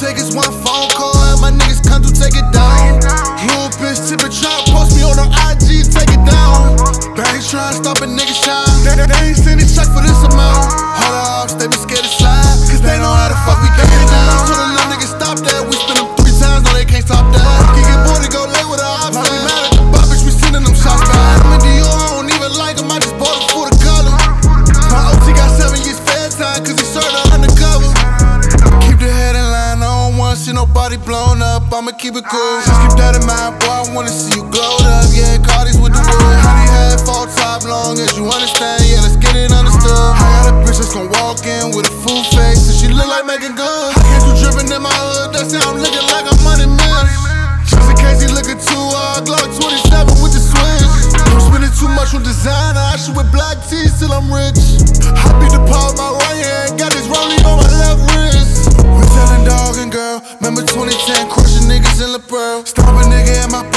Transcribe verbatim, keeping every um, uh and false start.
take is one phone call, and my niggas come through, take it down. Little bitch tippin' trap, post me on her I G, take it down. Banks tryna stop a nigga shine. They, they, they ain't send a check for this amount. Hold up, they be scared to slide, cause they know how the fuck we get it down. So the little niggas stop that, we spin them three times, no they can't stop that. Can get bored and go late with a ops. Like we mad at the bar, bitch, we sending them shots back. I'm in Dior, I don't even like them, I just bought them for the color. My O G got seven years fair time, cause he served her undercover. Keep the head in line, I don't wanna see nobody blown up, I'ma keep it cool. Just keep that in mind, boy, I wanna see you glowed up. Yeah, Cardi's with the wood, honey head, fall top, long as you understand. Yeah, let's get it understood. I got a bitch that's gon' walk in with a full face, and she look like Megan Good. I can't do drippin' in my hood, that's how I'm looking like I'm money millions. Just in case he lookin' too hard, Glock twenty-seven with the switch. I'm spending too much on designer, I should wear black tees till I'm rich. I beat the paw with my right hand, got this rollie on my left wrist. We're telling dog and girl, remember twenty ten, crushing niggas in La Pearl. Stop a nigga at my